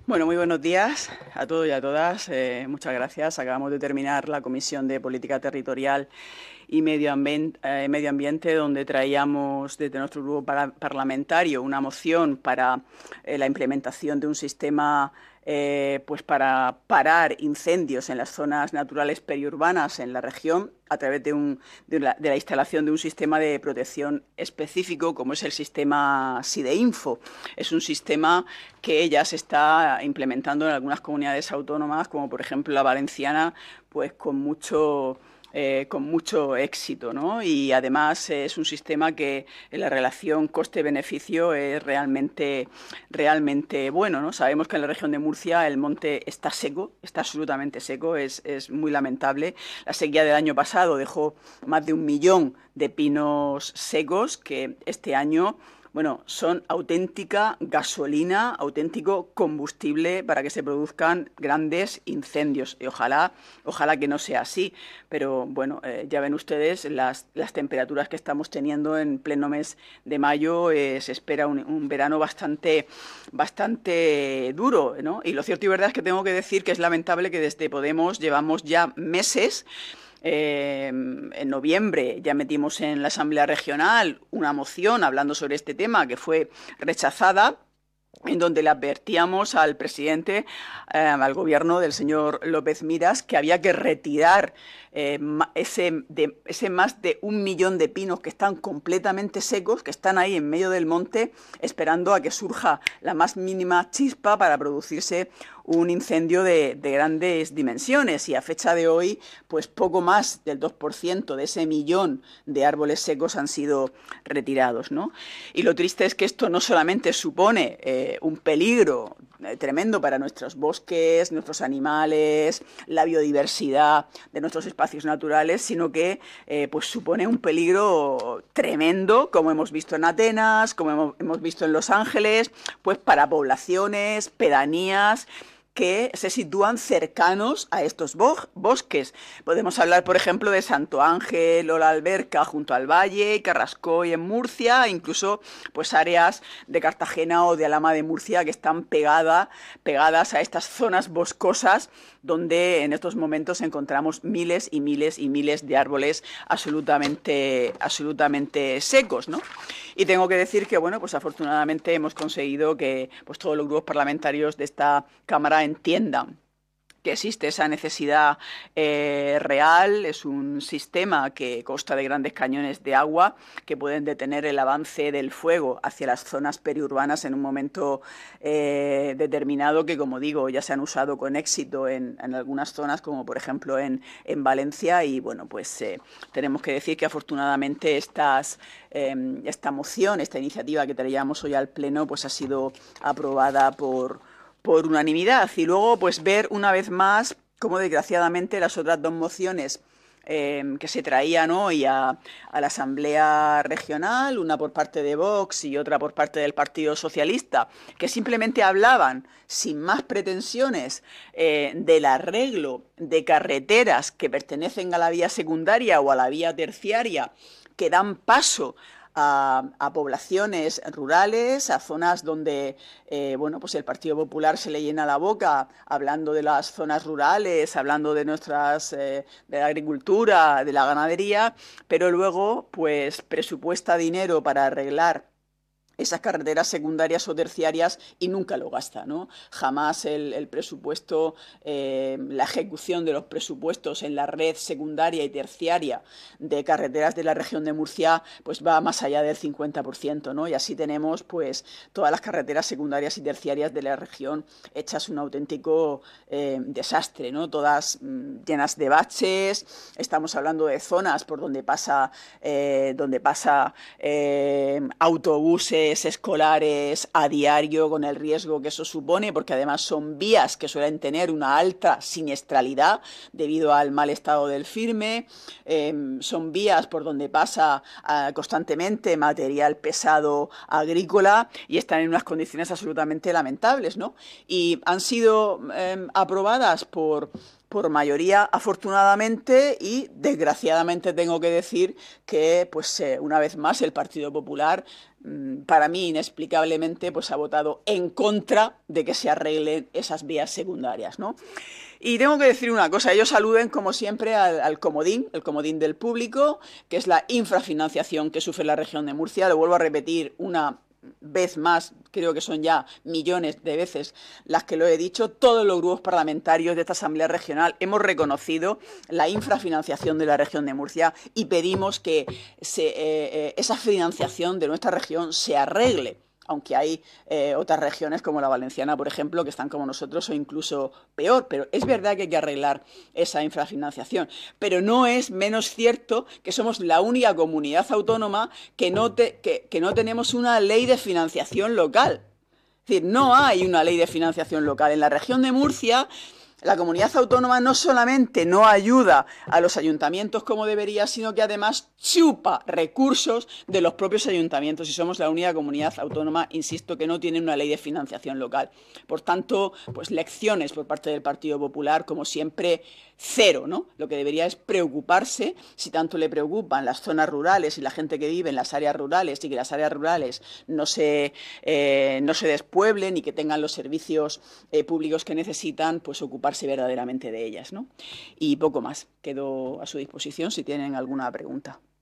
Bueno, muy buenos días a todos y a todas. Muchas gracias. Acabamos de terminar la Comisión de Política Territorial y Medio Ambiente, donde traíamos desde nuestro grupo parlamentario una moción para la implementación de un sistema pues para parar incendios en las zonas naturales periurbanas en la región a través de la instalación de un sistema de protección específico como es el sistema SIDEINFO. Es un sistema que ya se está implementando en algunas comunidades autónomas, como por ejemplo la valenciana, pues con mucho éxito, ¿no? Y además es un sistema que en la relación coste-beneficio es realmente bueno, ¿no? Sabemos que en la región de Murcia el monte está seco, está absolutamente seco, es muy lamentable. La sequía del año pasado dejó más de 1 millón de pinos secos que este año bueno, son auténtica gasolina, auténtico combustible para que se produzcan grandes incendios. Y ojalá que no sea así. Pero bueno, ya ven ustedes las temperaturas que estamos teniendo en pleno mes de mayo. Se espera un verano bastante duro, ¿no? Y lo cierto y verdad es que tengo que decir que es lamentable que desde Podemos llevamos ya meses en noviembre ya metimos en la Asamblea Regional una moción hablando sobre este tema que fue rechazada, en donde le advertíamos al presidente, al gobierno del señor López Miras, que había que retirar ese más de 1 millón de pinos que están completamente secos, que están ahí en medio del monte, esperando a que surja la más mínima chispa para producirse un incendio de grandes dimensiones. Y a fecha de hoy, pues poco más del 2% de ese millón de árboles secos han sido retirados, ¿no? Y lo triste es que esto no solamente supone un peligro tremendo para nuestros bosques, nuestros animales, la biodiversidad de nuestros espacios naturales, sino que pues supone un peligro tremendo, como hemos visto en Atenas, como hemos visto en Los Ángeles, pues para poblaciones, pedanías que se sitúan cercanos a estos bosques. Podemos hablar, por ejemplo, de Santo Ángel o la Alberca junto al valle, Carrascoy en Murcia, incluso pues áreas de Cartagena o de Alhama de Murcia que están pegadas a estas zonas boscosas donde en estos momentos encontramos miles y miles y miles de árboles absolutamente secos, ¿no? Y tengo que decir que, bueno, pues afortunadamente hemos conseguido que pues todos los grupos parlamentarios de esta Cámara entiendan que existe esa necesidad real. Es un sistema que consta de grandes cañones de agua que pueden detener el avance del fuego hacia las zonas periurbanas en un momento determinado, que, como digo, ya se han usado con éxito en algunas zonas, como por ejemplo en Valencia. Y bueno, pues tenemos que decir que afortunadamente esta moción, esta iniciativa que traíamos hoy al Pleno, pues ha sido aprobada por unanimidad. Y luego pues ver una vez más cómo desgraciadamente las otras dos mociones que se traían hoy a la Asamblea Regional, una por parte de Vox y otra por parte del Partido Socialista, que simplemente hablaban sin más pretensiones del arreglo de carreteras que pertenecen a la vía secundaria o a la vía terciaria, que dan paso a poblaciones rurales, a zonas donde bueno, pues el Partido Popular se le llena la boca hablando de las zonas rurales, hablando de de la agricultura, de la ganadería, pero luego pues presupuesta dinero para arreglar esas carreteras secundarias o terciarias y nunca lo gasta, ¿no? Jamás el presupuesto, la ejecución de los presupuestos en la red secundaria y terciaria de carreteras de la región de Murcia pues va más allá del 50%, ¿no? Y así tenemos pues todas las carreteras secundarias y terciarias de la región hechas un auténtico desastre, ¿no? Todas llenas de baches. Estamos hablando de zonas por donde pasa autobuses escolares a diario, con el riesgo que eso supone, porque además son vías que suelen tener una alta siniestralidad debido al mal estado del firme. Son vías por donde pasa constantemente material pesado agrícola y están en unas condiciones absolutamente lamentables, ¿no? Y han sido aprobadas por por mayoría, afortunadamente, y desgraciadamente tengo que decir que, pues, una vez más, el Partido Popular, para mí, inexplicablemente, pues ha votado en contra de que se arreglen esas vías secundarias, ¿no? Y tengo que decir una cosa, ellos aluden como siempre al comodín, el comodín del público, que es la infrafinanciación que sufre la región de Murcia. Lo vuelvo a repetir una vez más, creo que son ya millones de veces las que lo he dicho, todos los grupos parlamentarios de esta Asamblea Regional hemos reconocido la infrafinanciación de la región de Murcia y pedimos que esa financiación de nuestra región se arregle. Aunque hay otras regiones como la valenciana, por ejemplo, que están como nosotros o incluso peor, pero es verdad que hay que arreglar esa infrafinanciación. Pero no es menos cierto que somos la única comunidad autónoma que no tenemos una ley de financiación local. Es decir, no hay una ley de financiación local. En la región de Murcia, la comunidad autónoma no solamente no ayuda a los ayuntamientos como debería, sino que además chupa recursos de los propios ayuntamientos y somos la única comunidad autónoma, insisto, que no tiene una ley de financiación local. Por tanto, pues lecciones por parte del Partido Popular, como siempre, cero, ¿no? Lo que debería es preocuparse, si tanto le preocupan las zonas rurales y la gente que vive en las áreas rurales y que las áreas rurales no se despueblen y que tengan los servicios públicos que necesitan, pues ocuparse verdaderamente de ellas, ¿no? Y poco más. Quedo a su disposición si tienen alguna pregunta.